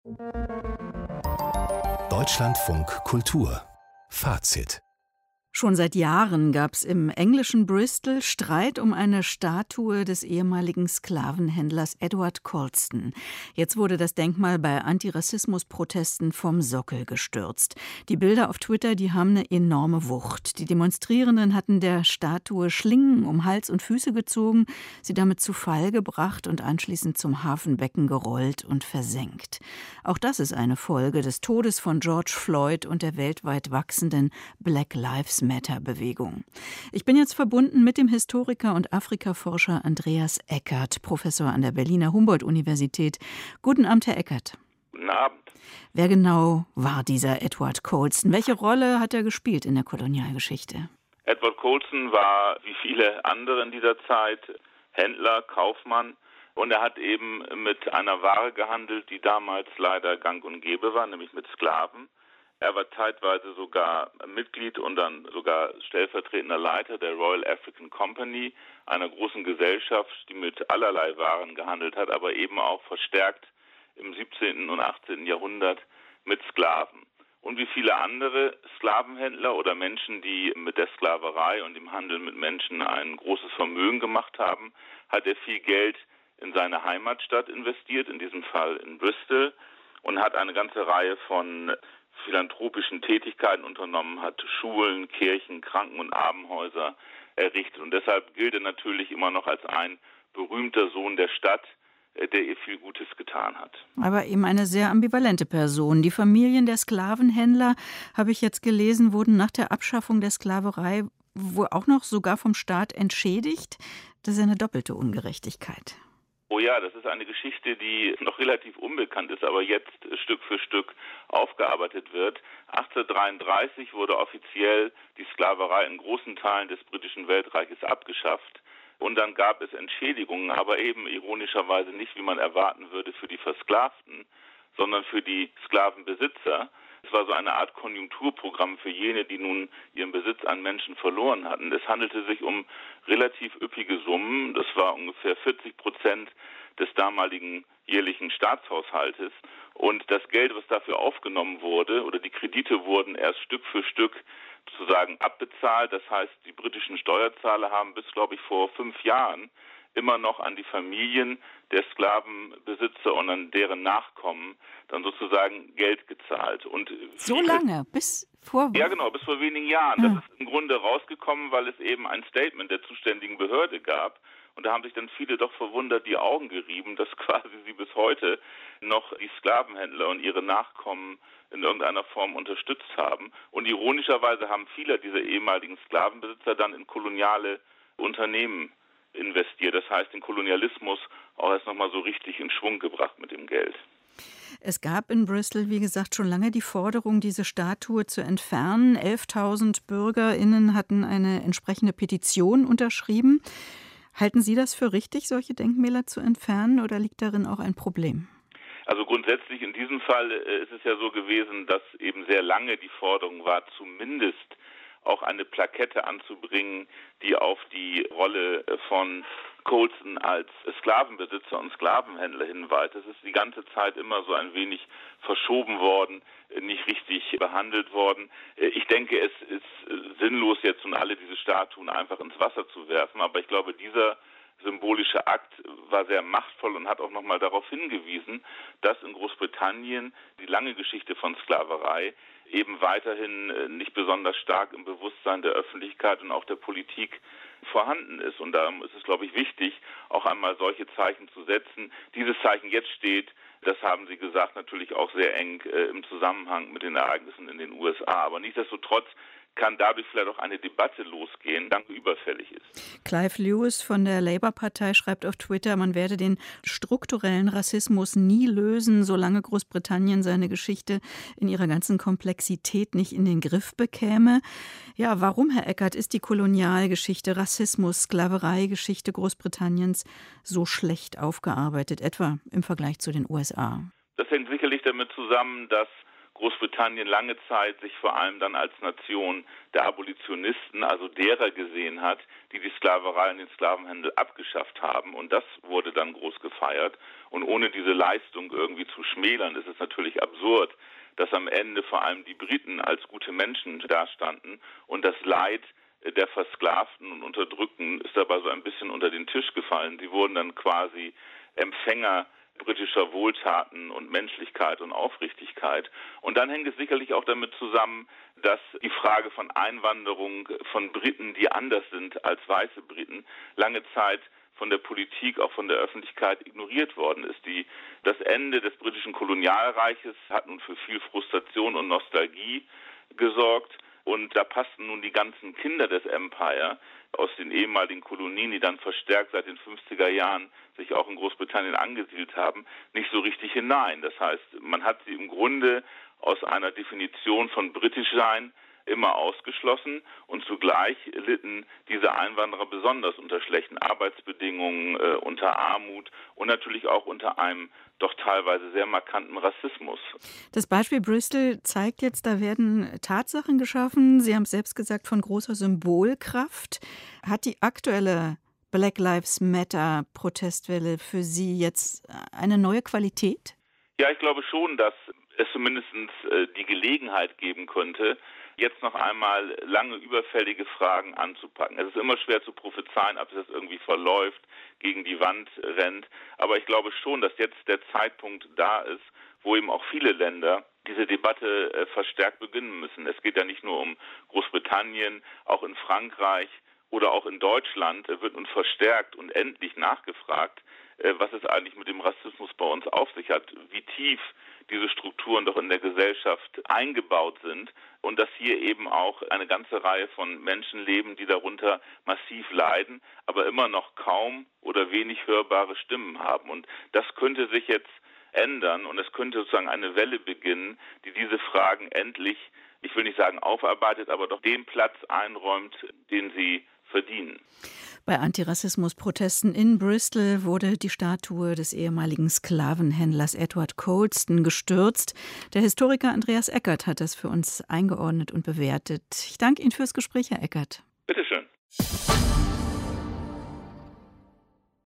Deutschlandfunk Kultur Fazit. Schon seit Jahren gab es im englischen Bristol Streit um eine Statue des ehemaligen Sklavenhändlers Edward Colston. Jetzt wurde das Denkmal bei Antirassismus-Protesten vom Sockel gestürzt. Die Bilder auf Twitter, die haben eine enorme Wucht. Die Demonstrierenden hatten der Statue Schlingen um Hals und Füße gezogen, sie damit zu Fall gebracht und anschließend zum Hafenbecken gerollt und versenkt. Auch das ist eine Folge des Todes von George Floyd und der weltweit wachsenden Black Lives Matter-Bewegung. Ich bin jetzt verbunden mit dem Historiker und Afrikaforscher Andreas Eckert, Professor an der Berliner Humboldt-Universität. Guten Abend, Herr Eckert. Guten Abend. Wer genau war dieser Edward Colston? Welche Rolle hat er gespielt in der Kolonialgeschichte? Edward Colston war, wie viele andere in dieser Zeit, Händler, Kaufmann. Und er hat eben mit einer Ware gehandelt, die damals leider gang und gäbe war, nämlich mit Sklaven. Er war zeitweise sogar Mitglied und dann sogar stellvertretender Leiter der Royal African Company, einer großen Gesellschaft, die mit allerlei Waren gehandelt hat, aber eben auch verstärkt im 17. und 18. Jahrhundert mit Sklaven. Und wie viele andere Sklavenhändler oder Menschen, die mit der Sklaverei und dem Handel mit Menschen ein großes Vermögen gemacht haben, hat er viel Geld in seine Heimatstadt investiert, in diesem Fall in Bristol, und hat eine ganze Reihe von philanthropischen Tätigkeiten unternommen, hat Schulen, Kirchen, Kranken- und Armenhäuser errichtet. Und deshalb gilt er natürlich immer noch als ein berühmter Sohn der Stadt, der ihr viel Gutes getan hat. Aber eben eine sehr ambivalente Person. Die Familien der Sklavenhändler, habe ich jetzt gelesen, wurden nach der Abschaffung der Sklaverei wohl auch noch sogar vom Staat entschädigt. Das ist eine doppelte Ungerechtigkeit. Oh ja, das ist eine Geschichte, die noch relativ unbekannt ist, aber jetzt Stück für Stück aufgearbeitet wird. 1833 wurde offiziell die Sklaverei in großen Teilen des britischen Weltreiches abgeschafft. Und dann gab es Entschädigungen, aber eben ironischerweise nicht, wie man erwarten würde, für die Versklavten, sondern für die Sklavenbesitzer. Es war so eine Art Konjunkturprogramm für jene, die nun ihren Besitz an Menschen verloren hatten. Es handelte sich um relativ üppige Summen. Das war ungefähr 40% des damaligen jährlichen Staatshaushaltes. Und das Geld, was dafür aufgenommen wurde, oder die Kredite wurden erst Stück für Stück sozusagen abbezahlt. Das heißt, die britischen Steuerzahler haben bis, glaube ich, vor 5 Jahren immer noch an die Familien der Sklavenbesitzer und an deren Nachkommen dann sozusagen Geld gezahlt. Und so lange? Bis vor wenigen Jahren. Das ist im Grunde rausgekommen, weil es eben ein Statement der zuständigen Behörde gab. Und da haben sich dann viele doch verwundert die Augen gerieben, dass quasi sie bis heute noch die Sklavenhändler und ihre Nachkommen in irgendeiner Form unterstützt haben. Und ironischerweise haben viele dieser ehemaligen Sklavenbesitzer dann in koloniale Unternehmen investiert. Das heißt, den Kolonialismus auch erst nochmal so richtig in Schwung gebracht mit dem Geld. Es gab in Bristol, wie gesagt, schon lange die Forderung, diese Statue zu entfernen. 11.000 BürgerInnen hatten eine entsprechende Petition unterschrieben. Halten Sie das für richtig, solche Denkmäler zu entfernen, oder liegt darin auch ein Problem? Also grundsätzlich in diesem Fall ist es ja so gewesen, dass eben sehr lange die Forderung war, zumindest auch eine Plakette anzubringen, die auf die Rolle von Colston als Sklavenbesitzer und Sklavenhändler hinweist. Das ist die ganze Zeit immer so ein wenig verschoben worden, nicht richtig behandelt worden. Ich denke, es ist sinnlos, jetzt nun alle diese Statuen einfach ins Wasser zu werfen, aber ich glaube, dieser symbolische Akt war sehr machtvoll und hat auch nochmal darauf hingewiesen, dass in Großbritannien die lange Geschichte von Sklaverei eben weiterhin nicht besonders stark im Bewusstsein der Öffentlichkeit und auch der Politik vorhanden ist. Und darum ist es, glaube ich, wichtig, auch einmal solche Zeichen zu setzen. Dieses Zeichen jetzt steht, das haben Sie gesagt, natürlich auch sehr eng im Zusammenhang mit den Ereignissen in den USA. Aber nichtsdestotrotz kann dadurch vielleicht auch eine Debatte losgehen, die überfällig ist. Clive Lewis von der Labour-Partei schreibt auf Twitter, man werde den strukturellen Rassismus nie lösen, solange Großbritannien seine Geschichte in ihrer ganzen Komplexität nicht in den Griff bekäme. Ja, warum, Herr Eckert, ist die Kolonialgeschichte, Rassismus, Sklavereigeschichte Großbritanniens so schlecht aufgearbeitet, etwa im Vergleich zu den USA? Das hängt sicherlich damit zusammen, dass Großbritannien lange Zeit sich vor allem dann als Nation der Abolitionisten, also derer gesehen hat, die die Sklaverei und den Sklavenhandel abgeschafft haben. Und das wurde dann groß gefeiert. Und ohne diese Leistung irgendwie zu schmälern, ist es natürlich absurd, dass am Ende vor allem die Briten als gute Menschen dastanden und das Leid der Versklavten und Unterdrückten ist dabei so ein bisschen unter den Tisch gefallen. Sie wurden dann quasi Empfänger britischer Wohltaten und Menschlichkeit und Aufrichtigkeit. Und dann hängt es sicherlich auch damit zusammen, dass die Frage von Einwanderung von Briten, die anders sind als weiße Briten, lange Zeit von der Politik, auch von der Öffentlichkeit ignoriert worden ist. Das Ende des britischen Kolonialreiches hat nun für viel Frustration und Nostalgie gesorgt. Und da passten nun die ganzen Kinder des Empire aus den ehemaligen Kolonien, die dann verstärkt seit den 50er Jahren sich auch in Großbritannien angesiedelt haben, nicht so richtig hinein. Das heißt, man hat sie im Grunde aus einer Definition von britisch sein immer ausgeschlossen und zugleich litten diese Einwanderer besonders unter schlechten Arbeitsbedingungen, unter Armut und natürlich auch unter einem doch teilweise sehr markanten Rassismus. Das Beispiel Bristol zeigt jetzt, da werden Tatsachen geschaffen, Sie haben es selbst gesagt, von großer Symbolkraft. Hat die aktuelle Black Lives Matter Protestwelle für Sie jetzt eine neue Qualität? Ja, ich glaube schon, dass es zumindest die Gelegenheit geben könnte, jetzt noch einmal lange überfällige Fragen anzupacken. Es ist immer schwer zu prophezeien, ob das irgendwie verläuft, gegen die Wand rennt. Aber ich glaube schon, dass jetzt der Zeitpunkt da ist, wo eben auch viele Länder diese Debatte verstärkt beginnen müssen. Es geht ja nicht nur um Großbritannien, auch in Frankreich oder auch in Deutschland wird nun verstärkt und endlich nachgefragt, was es eigentlich mit dem Rassismus bei uns auf sich hat, wie tief diese Strukturen doch in der Gesellschaft eingebaut sind und dass hier eben auch eine ganze Reihe von Menschen leben, die darunter massiv leiden, aber immer noch kaum oder wenig hörbare Stimmen haben. Und das könnte sich jetzt ändern und es könnte sozusagen eine Welle beginnen, die diese Fragen endlich, ich will nicht sagen aufarbeitet, aber doch den Platz einräumt, den sie verdienen. Bei Antirassismus-Protesten in Bristol wurde die Statue des ehemaligen Sklavenhändlers Edward Colston gestürzt. Der Historiker Andreas Eckert hat das für uns eingeordnet und bewertet. Ich danke Ihnen fürs Gespräch, Herr Eckert. Bitte schön.